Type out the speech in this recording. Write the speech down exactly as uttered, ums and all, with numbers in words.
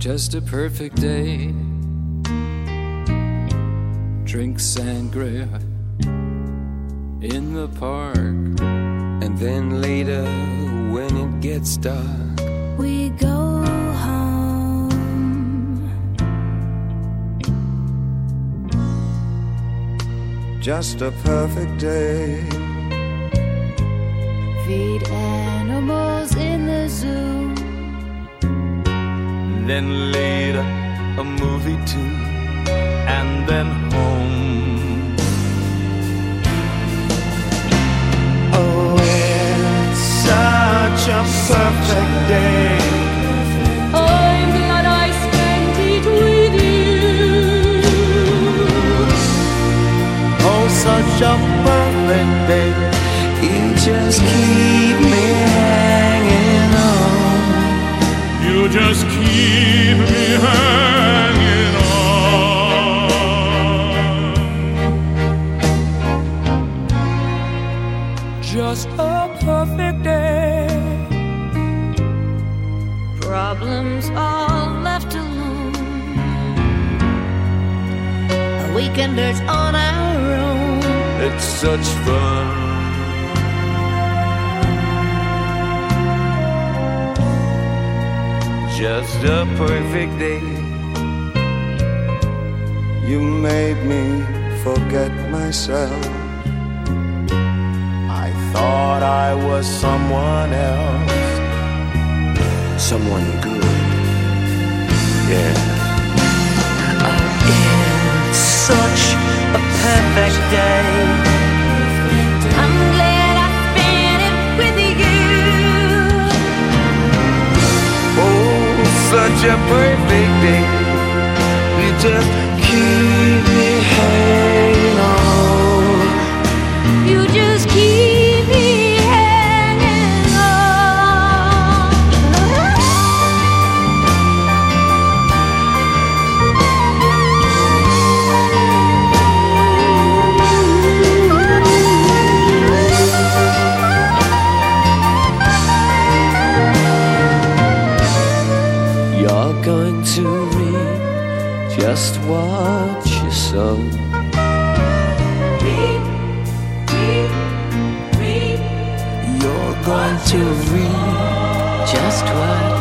just a perfect day. Drink sangria in the park. And then later when it gets dark, we go home. Just a perfect day. Feed animals in the zoo. Then later a movie too, and then home. Oh, it's such a perfect day. I'm glad I spent it with you. Oh, such a perfect day. you just keep me hanging on. You just keep me hanging on. Just a perfect day. Problems all left alone. A weekenders on our own. It's such fun. Just a perfect day. You made me forget myself. I thought I was someone else. Someone good. Yeah. Oh, it's such a perfect day. I'm glad I spent it with you. Oh, such a perfect day. You just keep me hanging on. You just keep me hanging on. You're going to reap just what you sow. Reap, reap, reap. You're going to reap just what